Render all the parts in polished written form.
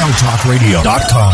WildTalkRadio.com.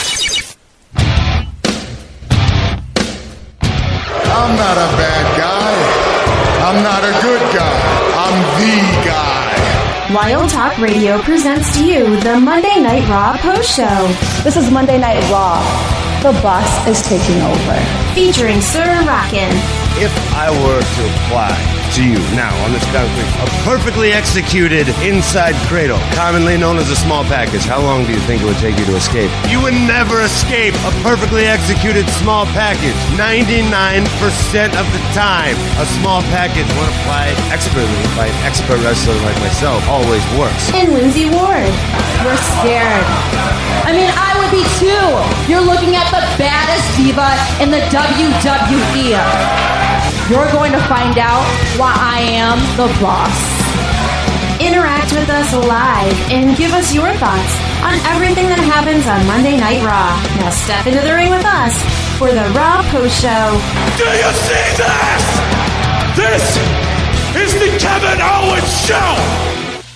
I'm not a bad guy. I'm not a good guy. I'm the guy. Wild Talk Radio presents to you the Monday Night Raw post show. This is Monday Night Raw. The boss is taking over. Featuring Sir Rockin'. If I were to apply to you now on this concrete, a perfectly executed inside cradle, commonly known as a small package, how long do you think it would take you to escape? You would never escape a perfectly executed small package. 99% of the time, a small package, when applied expertly by an expert wrestler like myself, always works. And Lindsay Ward. We're scared. I mean, I would be too. You're looking at the baddest diva in the WWE. You're going to find out why I am the boss. Interact with us live and give us your thoughts on everything that happens on Monday Night Raw. Now step into the ring with us for the Raw Post Show. Do you see this? This is the Kevin Owens Show!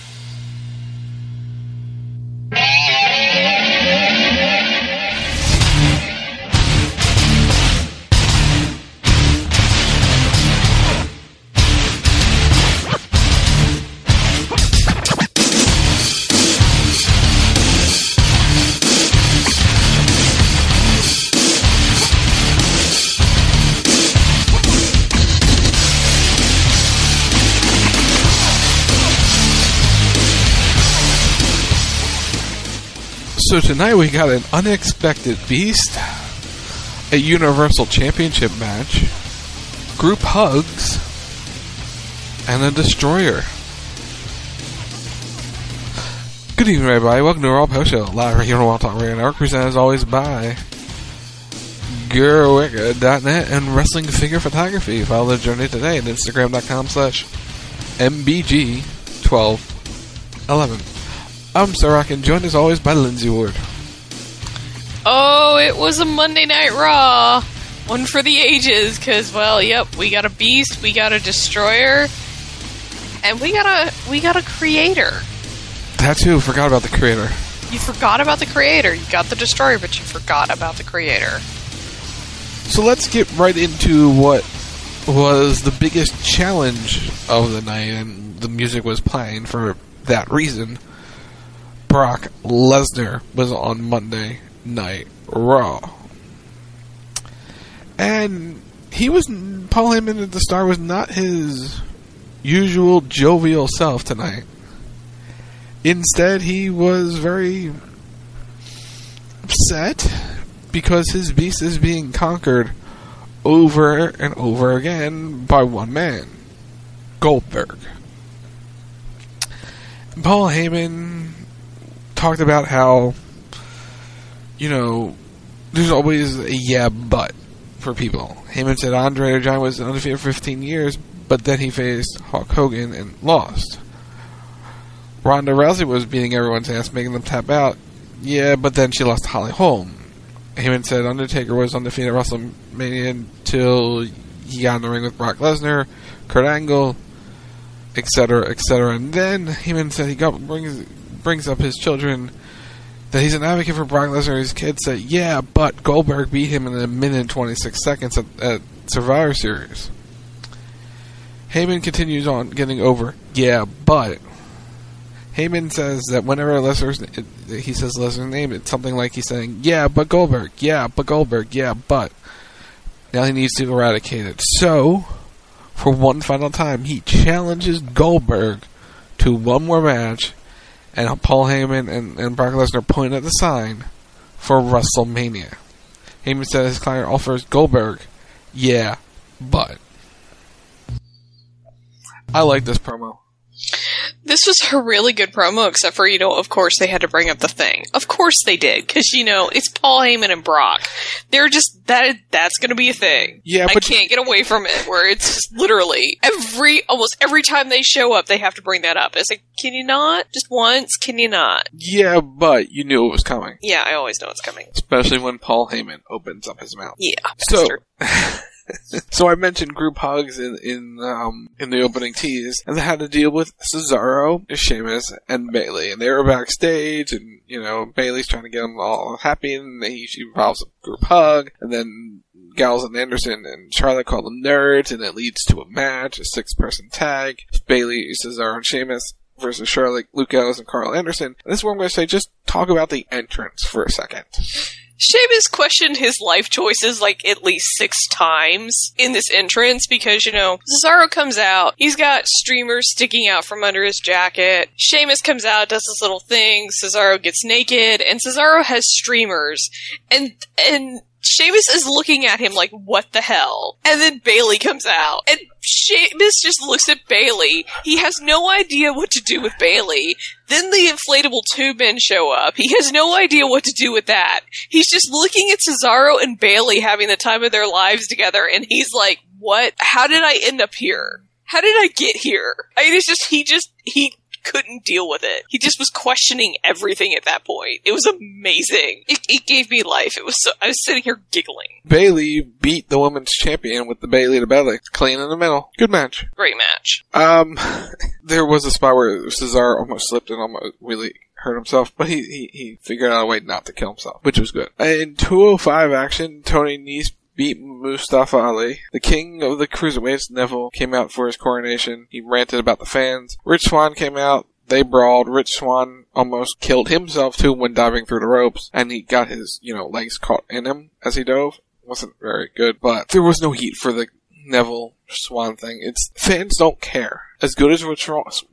So tonight we got an unexpected beast, a Universal Championship match, group hugs, and a destroyer. Good evening, everybody. Welcome to Raw Post Show, live right here on Wild Talk Radio Network, presented as always by Gerwicka.net and Wrestling Figure Photography. Follow the journey today at Instagram.com/MBG1211. I'm Sir Rockin', joined as always by Lindsay Ward. Oh, it was a Monday Night Raw. One for the ages, because, well, yep, we got a beast, we got a destroyer, and we got a creator. That too, forgot about the creator. You forgot about the creator. You got the destroyer, but you forgot about the creator. So let's get right into what was the biggest challenge of the night, and the music was playing for that reason. Brock Lesnar was on Monday Night Raw. And Paul Heyman at the start was not his usual jovial self tonight. Instead, he was very upset because his beast is being conquered over and over again by one man, Goldberg. Paul Heyman talked about how, there's always a yeah, but for people. Heyman said Andre the Giant was undefeated for 15 years, but then he faced Hulk Hogan and lost. Ronda Rousey was beating everyone's ass, making them tap out. Yeah, but then she lost to Holly Holm. Heyman said Undertaker was undefeated at WrestleMania until he got in the ring with Brock Lesnar, Kurt Angle, etc., etc. And then Heyman said he brings up his children, that he's an advocate for Brock Lesnar. His kids said, yeah, but Goldberg beat him in a minute and 26 seconds at Survivor Series. Heyman continues on getting over, yeah, but. Heyman says that whenever he says Lesnar's name, it's something like he's saying, yeah, but Goldberg, yeah, but Goldberg, yeah, but. Now he needs to eradicate it. So, for one final time, he challenges Goldberg to one more match, and Paul Heyman and Brock Lesnar point at the sign for WrestleMania. Heyman said his client offers Goldberg, yeah, but. I like this promo. This was a really good promo, except for, of course they had to bring up the thing. Of course they did, because, it's Paul Heyman and Brock. They're just, that's gonna be a thing. Yeah, but I can't get away from it, where it's just literally, almost every time they show up, they have to bring that up. It's like, can you not? Just once, can you not? Yeah, but you knew it was coming. Yeah, I always know it's coming. Especially when Paul Heyman opens up his mouth. Yeah. So, So I mentioned group hugs in the opening tease, and they had to deal with Cesaro, Sheamus, and Bayley, and they were backstage, and Bayley's trying to get them all happy, and she involves a group hug, and then Gallows and Anderson and Charlotte call them nerds, and it leads to a match, a 6-person tag. Bayley, Cesaro, and Sheamus versus Charlotte, Luke Gallows, and Carl Anderson. And this is where I'm going to say, just talk about the entrance for a second. Sheamus questioned his life choices like at least 6 times in this entrance because, Cesaro comes out. He's got streamers sticking out from under his jacket. Sheamus comes out, does this little thing. Cesaro gets naked, and Cesaro has streamers. And Sheamus is looking at him like, what the hell? And then Bayley comes out. And Sheamus just looks at Bayley. He has no idea what to do with Bayley. Then the inflatable tube men show up. He has no idea what to do with that. He's just looking at Cesaro and Bayley having the time of their lives together, and he's like, what? How did I end up here? How did I get here? I mean, it's just, he couldn't deal with it. He just was questioning everything at that point. It was amazing. It gave me life. I was sitting here giggling. Bayley beat the women's champion with the Bayley to belly. Clean in the middle. Good match. Great match. There was a spot where Cesaro almost slipped and almost really hurt himself, but he figured out a way not to kill himself, which was good. In 205 action, Tony Nese beat Mustafa Ali. The king of the cruiserweights, Neville, came out for his coronation. He ranted about the fans. Rich Swann came out. They brawled. Rich Swann almost killed himself, too, when diving through the ropes. And he got his, legs caught in him as he dove. Wasn't very good, but there was no heat for the Neville Swann thing. Fans don't care. As good as Rich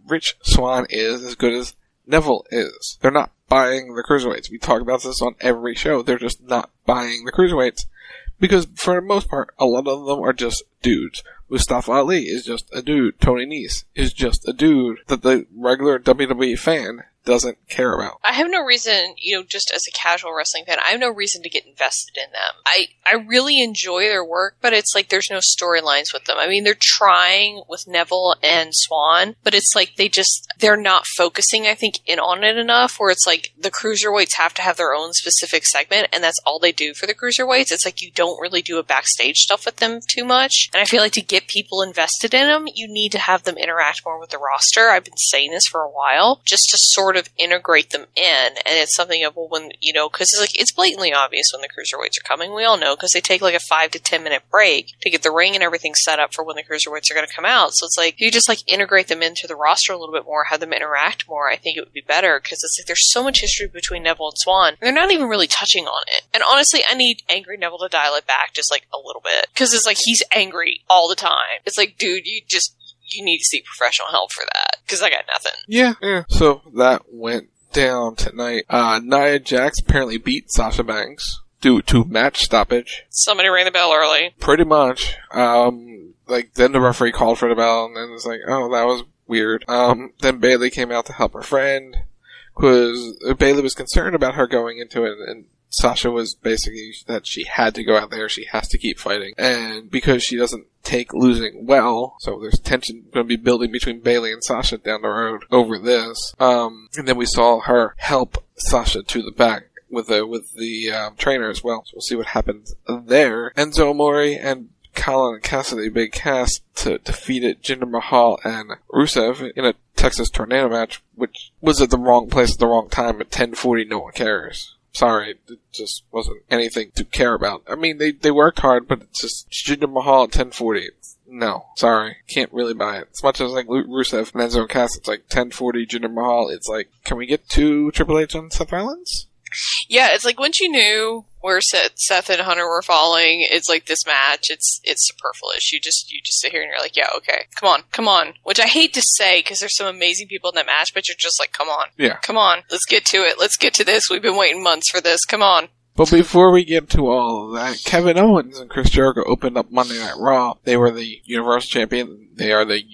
Swann is, as good as Neville is. They're not buying the cruiserweights. We talk about this on every show. They're just not buying the cruiserweights. Because, for the most part, a lot of them are just dudes. Mustafa Ali is just a dude. Tony Nese is just a dude that the regular WWE fan doesn't care about. I have no reason, just as a casual wrestling fan, I have no reason to get invested in them. I really enjoy their work, but it's like there's no storylines with them. I mean, they're trying with Neville and Swann, but it's like they're not focusing, I think, in on it enough, where it's like the cruiserweights have to have their own specific segment, and that's all they do for the cruiserweights. It's like you don't really do a backstage stuff with them too much, and I feel like to get people invested in them, you need to have them interact more with the roster. I've been saying this for a while, just to sort of integrate them in, and it's something of, well, when, because it's blatantly obvious when the cruiserweights are coming. We all know, because they take like a 5 to 10 minute break to get the ring and everything set up for when the cruiserweights are going to come out. So it's like, you just like integrate them into the roster a little bit more, have them interact more. I think it would be better, because it's like there's so much history between Neville and Swann. They're not even really touching on it. And honestly, I need Angry Neville to dial it back just like a little bit, because it's like he's angry all the time. It's like, dude, you need to seek professional help for that, because I got nothing. Yeah. So that went down tonight. Nia Jax apparently beat Sasha Banks due to match stoppage. Somebody rang the bell early. Pretty much. Then the referee called for the bell, and then it's like, oh, that was weird. Then Bayley came out to help her friend, because Bayley was concerned about her going into it, and Sasha was basically that she had to go out there, she has to keep fighting. And because she doesn't take losing well, so there's tension going to be building between Bayley and Sasha down the road over this. And then we saw her help Sasha to the back with the trainer as well. So we'll see what happens there. Enzo Amore and Colin Cassidy, Big Cass, defeated Jinder Mahal and Rusev in a Texas Tornado match, which was at the wrong place at the wrong time at 10:40. No one cares. Sorry, it just wasn't anything to care about. I mean, they worked hard, but it's just Jinder Mahal at 10:40. No, sorry, can't really buy it. As much as like Rusev and Enzo and Cass, it's like 10:40 Jinder Mahal. It's like, can we get to Triple H and Seth Rollins? Yeah, it's like once you knew where Seth and Hunter were falling, it's like this match, it's superfluous. You just sit here and you're like, yeah, okay, come on. Which I hate to say, because there's some amazing people in that match, but you're just like, come on. Yeah. Come on, let's get to it. Let's get to this. We've been waiting months for this. Come on. But before we get to all of that, Kevin Owens and Chris Jericho opened up Monday Night Raw. They were the Universal Champion. They are the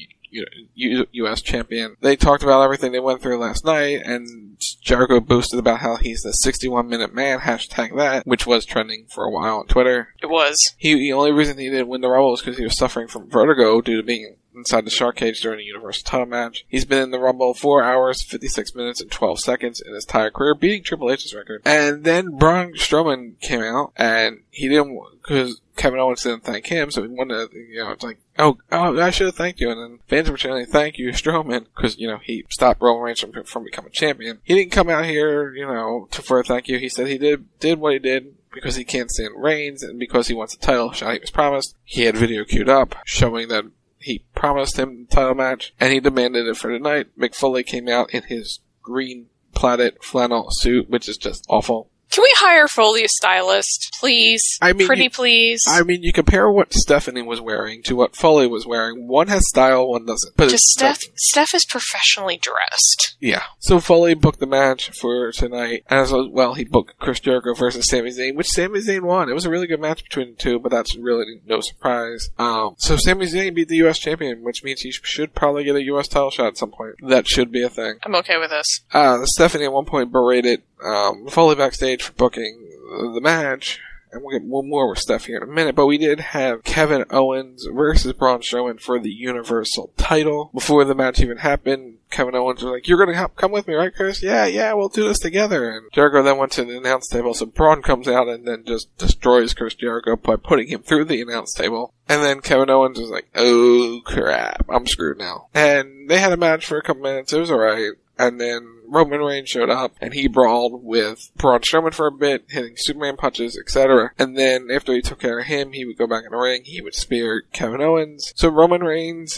U.S. champion. They talked about everything they went through last night, and Jericho boasted about how he's the 61-minute man, #that, which was trending for a while on Twitter. It was. The only reason he didn't win the Rumble was because he was suffering from vertigo due to being inside the Shark Cage during the Universal title match. He's been in the Rumble 4 hours, 56 minutes, and 12 seconds in his entire career, beating Triple H's record. And then Braun Strowman came out, and he didn't, because Kevin Owens didn't thank him, so he wanted to, it's like, oh, I should have thanked you. And then fans were chanting, thank you, Strowman, because, he stopped Roman Reigns from becoming champion. He didn't come out here, for a thank you. He said he did what he did because he can't stand Reigns and because he wants a title shot he was promised. He had video queued up showing that he promised him the title match, and he demanded it for tonight. Mick Foley came out in his green plaited flannel suit, which is just awful. Can we hire Foley a stylist, please? Please. I mean, you compare what Stephanie was wearing to what Foley was wearing. One has style, one doesn't. But Steph is professionally dressed. Yeah. So Foley booked the match for tonight. As well, he booked Chris Jericho versus Sami Zayn, which Sami Zayn won. It was a really good match between the two, but that's really no surprise. So Sami Zayn beat the U.S. champion, which means he should probably get a U.S. title shot at some point. That should be a thing. I'm okay with this. Stephanie at one point berated Foley backstage for booking the match, and we'll get one more with Steph here in a minute, but we did have Kevin Owens versus Braun Strowman for the Universal title. Before the match even happened, Kevin Owens was like, you're gonna come with me, right, Chris? Yeah, we'll do this together. And Jericho then went to the announce table, so Braun comes out and then just destroys Chris Jericho by putting him through the announce table. And then Kevin Owens was like, oh crap, I'm screwed now. And they had a match for a couple minutes, it was alright. And then Roman Reigns showed up, and he brawled with Braun Strowman for a bit, hitting Superman punches, etc. And then after he took care of him, he would go back in the ring, he would spear Kevin Owens. So Roman Reigns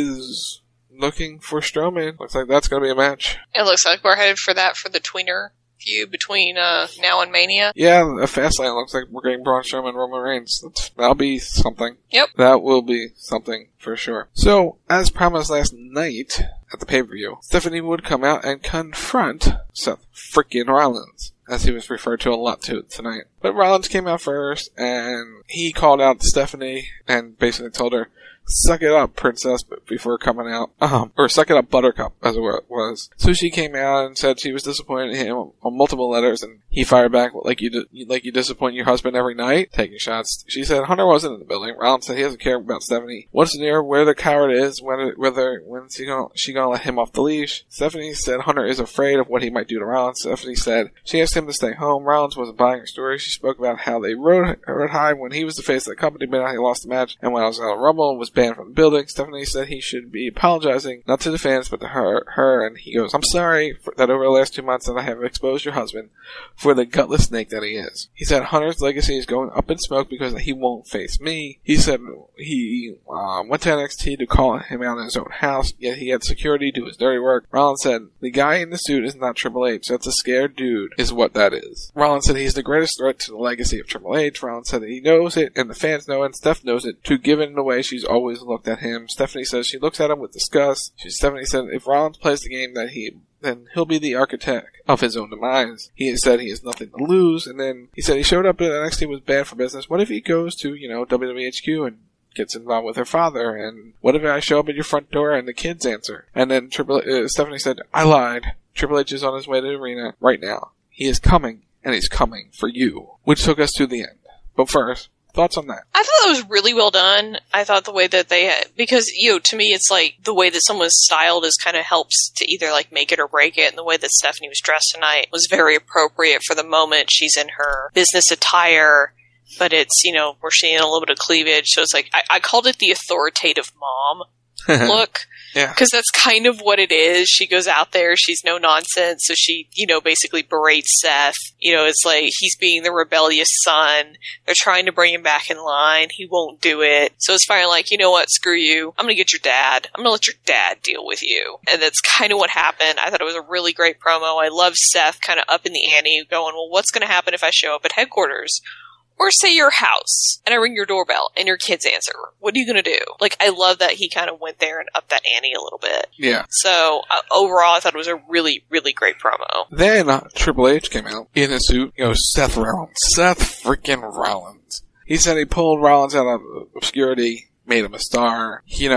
is looking for Strowman. Looks like that's going to be a match. It looks like we're headed for that for the tweener feud between now and Mania. Yeah, a Fastlane looks like we're getting Braun Strowman and Roman Reigns. That'll be something. Yep. That will be something for sure. So, as promised last night at the pay-per-view, Stephanie would come out and confront Seth frickin' Rollins, as he was referred to a lot tonight. But Rollins came out first, and he called out Stephanie and basically told her, suck it up, princess, before coming out. Or suck it up, buttercup, as it was. So she came out and said she was disappointed in him on multiple letters, and he fired back like you disappoint your husband every night, taking shots. She said Hunter wasn't in the building. Rollins said he doesn't care about Stephanie. What's near where the coward is, when's she gonna let him off the leash? Stephanie said Hunter is afraid of what he might do to Rollins. Stephanie said she asked him to stay home. Rollins wasn't buying her story. She spoke about how they rode high when he was the face of the company, but now he lost the match, and when I was out of Rumble and was banned from the building. Stephanie said he should be apologizing, not to the fans, but to her, and he goes, I'm sorry that over the last 2 months that I have exposed your husband for the gutless snake that he is. He said Hunter's legacy is going up in smoke because he won't face me. He said he went to NXT to call him out in his own house, yet he had security do his dirty work. Rollins said, the guy in the suit is not Triple H, that's a scared dude, is what that is. Rollins said he's the greatest threat to the legacy of Triple H. Rollins said that he knows it, and the fans know it, and Steph knows it, to give it in the way she's always looked at him. Stephanie says she looks at him with disgust. Stephanie said if Rollins plays the game then he'll be the architect of his own demise. He said he has nothing to lose, and then he said he showed up at NXT was bad for business. What if he goes to, WWHQ and gets involved with her father? And what if I show up at your front door and the kids answer? And then Stephanie said, I lied. Triple H is on his way to the arena right now. He is coming, and he's coming for you. Which took us to the end. But first, thoughts on that? I thought that was really well done. I thought the way that they had, because, to me it's like the way that someone's styled is kind of helps to either like make it or break it, and the way that Stephanie was dressed tonight was very appropriate for the moment. She's in her business attire, but it's, we're seeing a little bit of cleavage, so it's like, I called it the authoritative mom look. Yeah. Because that's kind of what it is. She goes out there, she's no nonsense, so she, basically berates Seth. It's like he's being the rebellious son. They're trying to bring him back in line. He won't do it. So it's finally like, you know what, screw you. I'm gonna get your dad. I'm gonna let your dad deal with you. And that's kind of what happened. I thought it was a really great promo. I love Seth kind of up in the ante, going, well, what's gonna happen if I show up at headquarters? Or say your house, and I ring your doorbell, and your kids answer. What are you going to do? Like, I love that he kind of went there and upped that ante a little bit. Yeah. So, overall, I thought it was a really, really great promo. Then, Triple H came out in a suit. Seth Rollins. Seth freaking Rollins. He said he pulled Rollins out of obscurity, made him a star. He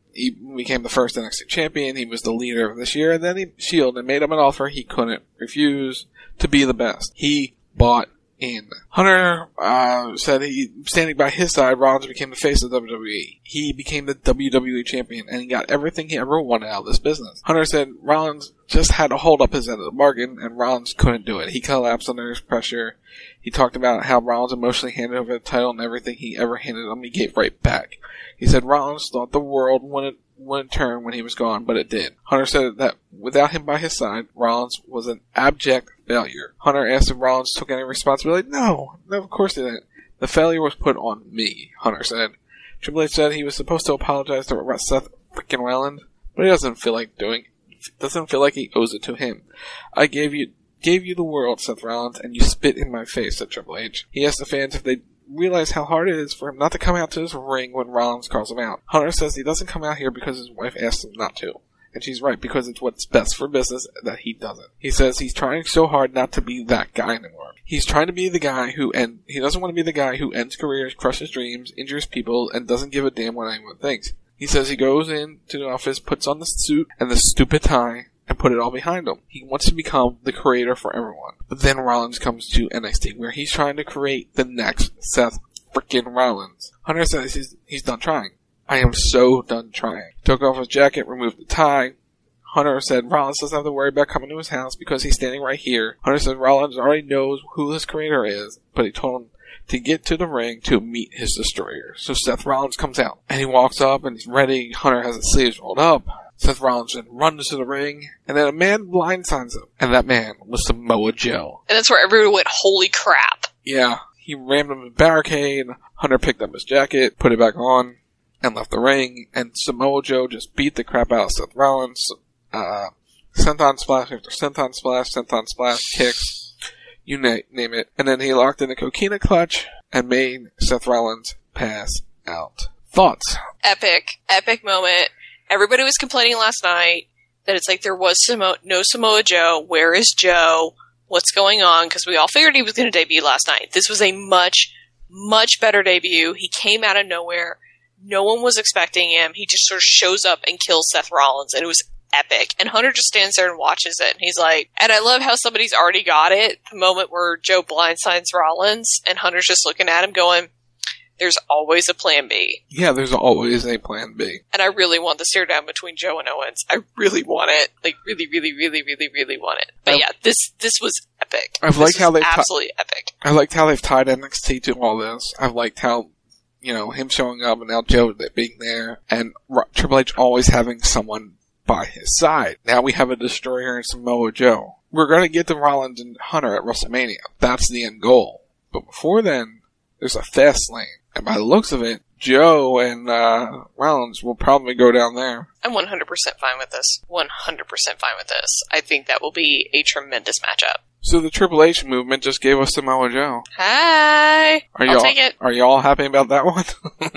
became the first NXT champion. He was the leader of this year, and then he shielded and made him an offer he couldn't refuse to be the best. He bought in. Hunter said standing by his side, Rollins became the face of WWE. He became the WWE champion, and he got everything he ever wanted out of this business. Hunter said Rollins just had to hold up his end of the bargain, and Rollins couldn't do it. He collapsed under his pressure. He talked about how Rollins emotionally handed over the title, and everything he ever handed him, he gave right back. He said Rollins thought the world wouldn't turn when he was gone, but it did. Hunter said that without him by his side, Rollins was an abject failure. Hunter asked if Rollins took any responsibility. No, of course he didn't. The failure was put on me, Hunter said. Triple H said he was supposed to apologize to Seth freaking Rollins, but he doesn't feel like he owes it to him. I gave you the world, Seth Rollins, and you spit in my face, said Triple H. He asked the fans if they realize how hard it is for him not to come out to his ring when Rollins calls him out. Hunter says he doesn't come out here because his wife asked him not to. And she's right, because it's what's best for business that he doesn't. He says he's trying so hard not to be that guy anymore. He's trying to be the guy he doesn't want to be the guy who ends careers, crushes dreams, injures people, and doesn't give a damn what anyone thinks. He says he goes into the office, puts on the suit and the stupid tie, and put it all behind him. He wants to become the creator for everyone. But then Rollins comes to NXT, where he's trying to create the next Seth freaking Rollins. Hunter says he's done trying. I am so done trying. Took off his jacket, removed the tie. Hunter said Rollins doesn't have to worry about coming to his house because he's standing right here. Hunter said Rollins already knows who his creator is, but he told him to get to the ring to meet his destroyer. So Seth Rollins comes out, and he walks up, and he's ready. Hunter has his sleeves rolled up. Seth Rollins then runs to the ring, and then a man blindsides him. And that man was Samoa Joe. And that's where everyone went, holy crap. Yeah. He rammed him in the barricade. Hunter picked up his jacket, put it back on, and left the ring. And Samoa Joe just beat the crap out of Seth Rollins. Senton splash after senton splash, kicks, you name it. And then he locked in a coquina clutch and made Seth Rollins pass out. Thoughts? Epic moment. Everybody was complaining last night that it's like there was no Samoa Joe. Where is Joe? What's going on? Because we all figured he was going to debut last night. This was a much, much better debut. He came out of nowhere. No one was expecting him. He just sort of shows up and kills Seth Rollins, and it was epic. And Hunter just stands there and watches it, and he's like, and I love how somebody's already got it. The moment where Joe blindsides Rollins, and Hunter's just looking at him going, there's always a plan B. Yeah, there's always a plan B. And I really want the stare down between Joe and Owens. I really want it. Like, really, really, really, really, really want it. But yeah, this was epic. I've liked how absolutely epic. I liked how they've tied NXT to all this. I've liked how, him showing up and now Joe being there, and Triple H always having someone by his side. Now we have a destroyer in Samoa Joe. We're going to get to Rollins and Hunter at WrestleMania. That's the end goal. But before then, there's a fast lane. And by the looks of it, Joe and Rollins will probably go down there. I'm 100% fine with this. 100% fine with this. I think that will be a tremendous matchup. So the Triple H movement just gave us Samoa Joe. Hi! I'll take it. Are y'all happy about that one?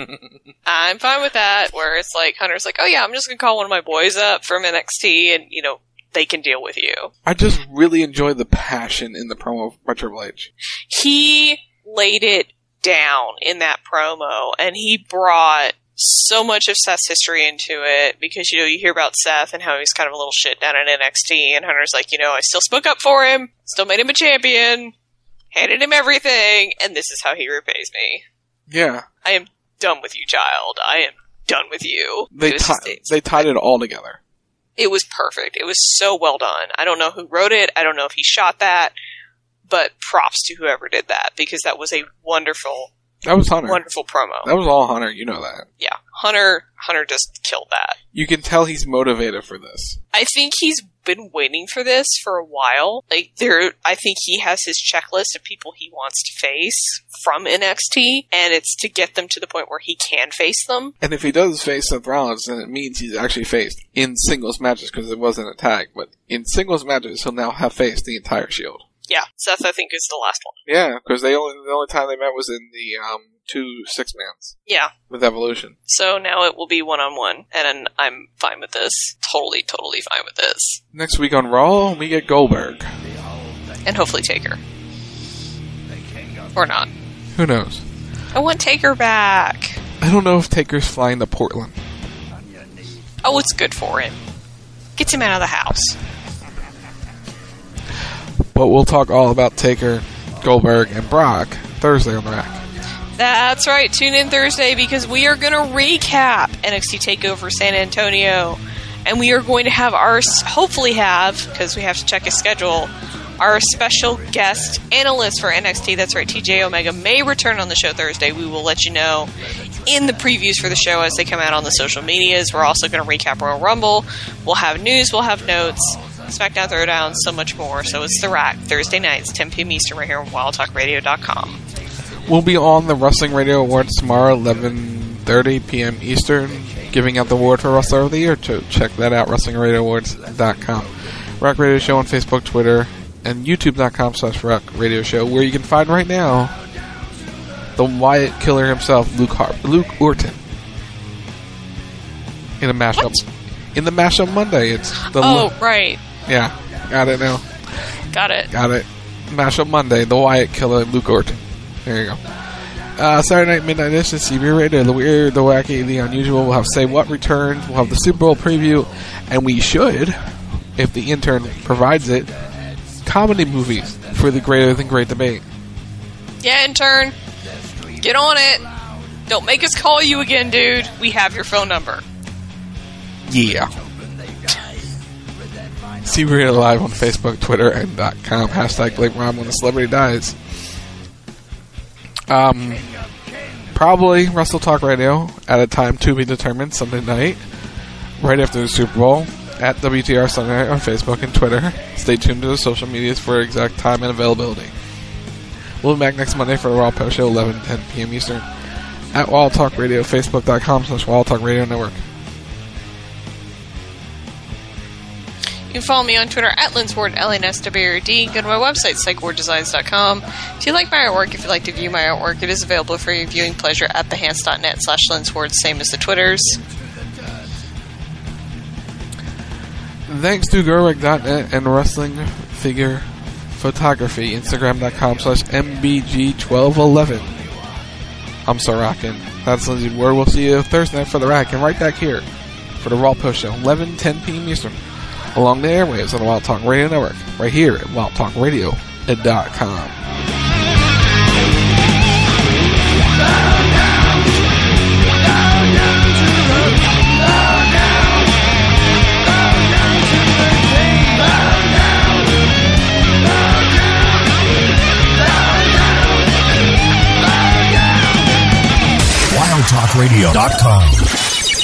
I'm fine with that, where it's like, Hunter's like, oh yeah, I'm just gonna call one of my boys up from NXT and, they can deal with you. I just really enjoyed the passion in the promo by Triple H. He laid it down in that promo, and he brought so much of Seth's history into it, because, you hear about Seth and how he's kind of a little shit down at NXT, and Hunter's like, I still spoke up for him, still made him a champion, handed him everything, and this is how he repays me. Yeah. I am done with you, child. I am done with you. They tied it all together. It was perfect. It was so well done. I don't know who wrote it. I don't know if he shot that. But props to whoever did that, because that was a wonderful, that was Hunter. Wonderful promo. That was all Hunter, you know that. Yeah. Hunter just killed that. You can tell he's motivated for this. I think he's been waiting for this for a while. I think he has his checklist of people he wants to face from NXT, and it's to get them to the point where he can face them. And if he does face Seth Rollins, then it means he's actually faced in singles matches, because it wasn't a tag, but in singles matches, he'll now have faced the entire Shield. Yeah, Seth, I think, is the last one. Yeah, because the only time they met was in the 2 6-mans. Yeah. With Evolution. So now it will be 1-on-1, and I'm fine with this. Totally fine with this. Next week on Raw, we get Goldberg. And hopefully Taker. Or not. Who knows? I want Taker back. I don't know if Taker's flying to Portland. Oh, it's good for him. Gets him out of the house. But we'll talk all about Taker Goldberg and Brock Thursday on the Rack. That's right. Tune in Thursday because we are going to recap NXT TakeOver San Antonio. And we are going to have hopefully have, because we have to check his schedule, our special guest analyst for NXT. That's right, TJ Omega may return on the show Thursday. We will let you know in the previews for the show as they come out on the social medias. We're also going to recap Royal Rumble. We'll have news, we'll have notes, SmackDown Throwdown, so much more. So it's The Rack, Thursday nights, 10 p.m. Eastern, right here on WildTalkRadio.com. We'll be on the Wrestling Radio Awards tomorrow, 11:30 p.m. Eastern, giving out the award for Wrestler of the Year. So check that out, WrestlingRadioAwards.com. Rack Radio Show on Facebook, Twitter, and YouTube.com/Rack Radio Show, where you can find right now the Wyatt Killer himself, Luke Orton, in a mashup. What? In the mashup Monday. It's the right. Yeah, got it now. Got it. Mashup Monday, the Wyatt Killer, Luke Orton. There you go. Saturday night, midnight edition, CB Radio, the weird, the wacky, the unusual. We'll have Say What returns. We'll have the Super Bowl preview. And we should, if the intern provides it, comedy movies for the Greater Than Great debate. Yeah, intern. Get on it. Don't make us call you again, dude. We have your phone number. Yeah. CB Radio Live on Facebook, Twitter, and .com. Hashtag Blake Rob when a celebrity dies. Probably Wrestle Talk Radio at a time to be determined Sunday night, right after the Super Bowl, at WTR Sunday Night on Facebook and Twitter. Stay tuned to the social medias for exact time and availability. We'll be back next Monday for the Raw Post Show, 11:10 p.m. Eastern, at Wild Talk Radio, Facebook.com/Wild Talk Radio Network. You can follow me on Twitter at LynnSword, LNSWRD. Go to my website, psychwarddesigns.com. If you like my artwork, if you'd like to view my artwork, it is available for your viewing pleasure at behance.net/LynnSword, same as the Twitters. Thanks to Gerwig.net and Wrestling Figure Photography, Instagram.com/MBG1211. I'm Sorokin. That's Lindsay Ward. We'll see you Thursday night for the Rack, and right back here for the Raw Post Show, 11:10 p.m. Eastern, along the airwaves on the Wild Talk Radio Network, right here at WildTalkRadio.com. WildTalkRadio.com.